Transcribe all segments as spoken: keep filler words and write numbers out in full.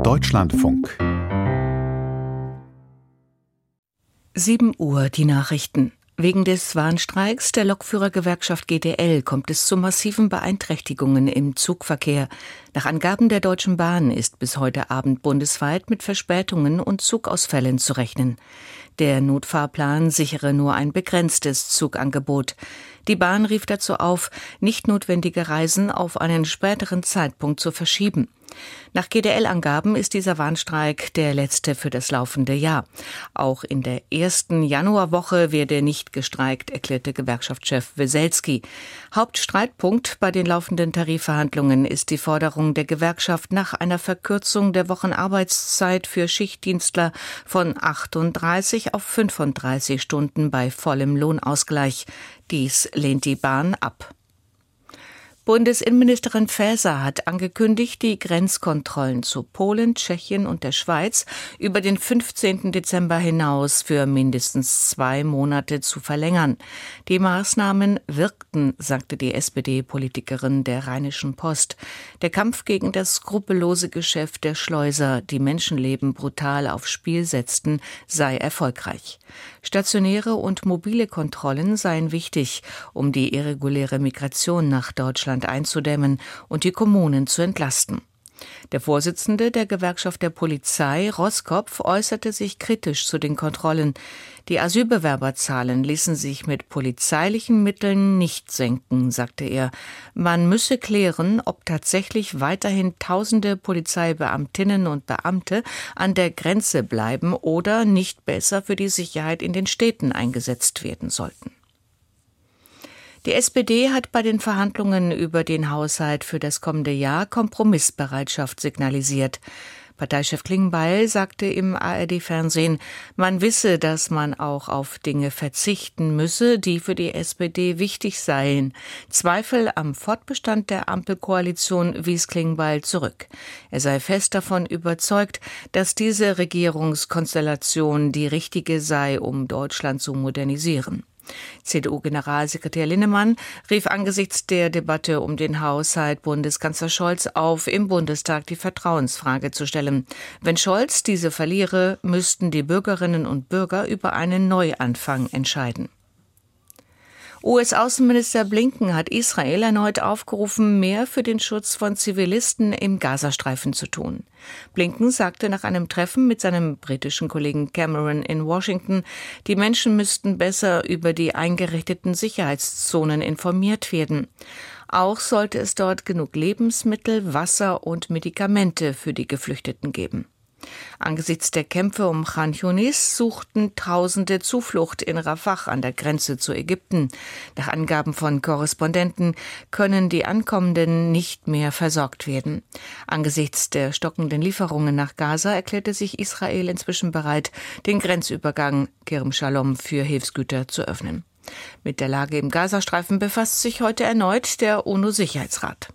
Deutschlandfunk. sieben Uhr, die Nachrichten. Wegen des Warnstreiks der Lokführergewerkschaft G D L kommt es zu massiven Beeinträchtigungen im Zugverkehr. Nach Angaben der Deutschen Bahn ist bis heute Abend bundesweit mit Verspätungen und Zugausfällen zu rechnen. Der Notfahrplan sichere nur ein begrenztes Zugangebot. Die Bahn rief dazu auf, nicht notwendige Reisen auf einen späteren Zeitpunkt zu verschieben. Nach G D L-Angaben ist dieser Warnstreik der letzte für das laufende Jahr. Auch in der ersten Januarwoche werde nicht gestreikt, erklärte Gewerkschaftschef Weselski. Hauptstreitpunkt bei den laufenden Tarifverhandlungen ist die Forderung der Gewerkschaft nach einer Verkürzung der Wochenarbeitszeit für Schichtdienstler von achtunddreißig auf fünfunddreißig Stunden bei vollem Lohnausgleich. Dies lehnt die Bahn ab. Bundesinnenministerin Faeser hat angekündigt, die Grenzkontrollen zu Polen, Tschechien und der Schweiz über den fünfzehnten Dezember hinaus für mindestens zwei Monate zu verlängern. Die Maßnahmen wirkten, sagte die S P D-Politikerin der Rheinischen Post. Der Kampf gegen das skrupellose Geschäft der Schleuser, die Menschenleben brutal aufs Spiel setzten, sei erfolgreich. Stationäre und mobile Kontrollen seien wichtig, um die irreguläre Migration nach Deutschland einzudämmen und die Kommunen zu entlasten. Der Vorsitzende der Gewerkschaft der Polizei, Roskopf, äußerte sich kritisch zu den Kontrollen. Die Asylbewerberzahlen ließen sich mit polizeilichen Mitteln nicht senken, sagte er. Man müsse klären, ob tatsächlich weiterhin tausende Polizeibeamtinnen und Beamte an der Grenze bleiben oder nicht besser für die Sicherheit in den Städten eingesetzt werden sollten. Die S P D hat bei den Verhandlungen über den Haushalt für das kommende Jahr Kompromissbereitschaft signalisiert. Parteichef Klingbeil sagte im A R D-Fernsehen, man wisse, dass man auch auf Dinge verzichten müsse, die für die S P D wichtig seien. Zweifel am Fortbestand der Ampelkoalition wies Klingbeil zurück. Er sei fest davon überzeugt, dass diese Regierungskonstellation die richtige sei, um Deutschland zu modernisieren. C D U-Generalsekretär Linnemann rief angesichts der Debatte um den Haushalt Bundeskanzler Scholz auf, im Bundestag die Vertrauensfrage zu stellen. Wenn Scholz diese verliere, müssten die Bürgerinnen und Bürger über einen Neuanfang entscheiden. U S-Außenminister Blinken hat Israel erneut aufgerufen, mehr für den Schutz von Zivilisten im Gazastreifen zu tun. Blinken sagte nach einem Treffen mit seinem britischen Kollegen Cameron in Washington, die Menschen müssten besser über die eingerichteten Sicherheitszonen informiert werden. Auch sollte es dort genug Lebensmittel, Wasser und Medikamente für die Geflüchteten geben. Angesichts der Kämpfe um Khan Yunis suchten Tausende Zuflucht in Rafah an der Grenze zu Ägypten. Nach Angaben von Korrespondenten können die Ankommenden nicht mehr versorgt werden. Angesichts der stockenden Lieferungen nach Gaza erklärte sich Israel inzwischen bereit, den Grenzübergang Kerem Shalom für Hilfsgüter zu öffnen. Mit der Lage im Gazastreifen befasst sich heute erneut der UNO-Sicherheitsrat.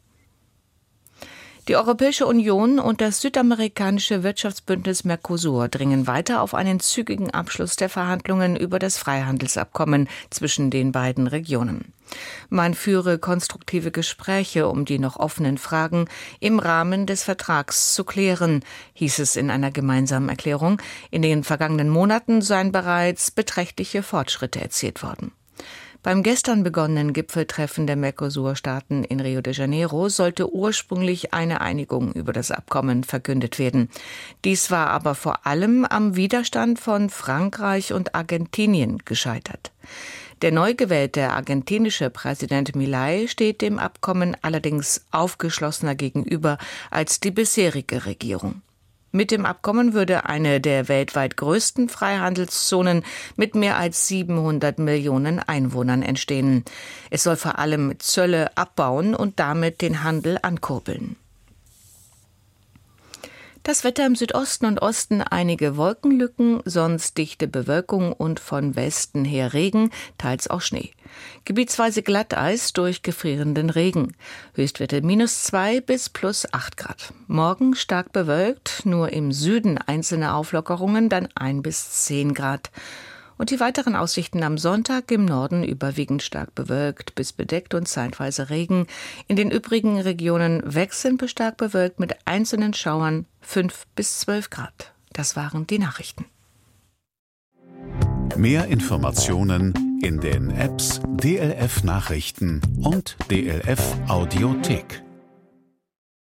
Die Europäische Union und das südamerikanische Wirtschaftsbündnis Mercosur dringen weiter auf einen zügigen Abschluss der Verhandlungen über das Freihandelsabkommen zwischen den beiden Regionen. Man führe konstruktive Gespräche, um die noch offenen Fragen im Rahmen des Vertrags zu klären, hieß es in einer gemeinsamen Erklärung. In den vergangenen Monaten seien bereits beträchtliche Fortschritte erzielt worden. Beim gestern begonnenen Gipfeltreffen der Mercosur-Staaten in Rio de Janeiro sollte ursprünglich eine Einigung über das Abkommen verkündet werden. Dies war aber vor allem am Widerstand von Frankreich und Argentinien gescheitert. Der neu gewählte argentinische Präsident Milei steht dem Abkommen allerdings aufgeschlossener gegenüber als die bisherige Regierung. Mit dem Abkommen würde eine der weltweit größten Freihandelszonen mit mehr als siebenhundert Millionen Einwohnern entstehen. Es soll vor allem Zölle abbauen und damit den Handel ankurbeln. Das Wetter im Südosten und Osten einige Wolkenlücken, sonst dichte Bewölkung und von Westen her Regen, teils auch Schnee. Gebietsweise Glatteis durch gefrierenden Regen. Höchstwerte minus zwei bis plus acht Grad. Morgen stark bewölkt, nur im Süden einzelne Auflockerungen, dann ein bis zehn Grad. Und die weiteren Aussichten am Sonntag: im Norden überwiegend stark bewölkt bis bedeckt und zeitweise Regen. In den übrigen Regionen wechselnd bis stark bewölkt mit einzelnen Schauern, fünf bis zwölf Grad. Das waren die Nachrichten. Mehr Informationen in den Apps D L F Nachrichten und D L F Audiothek.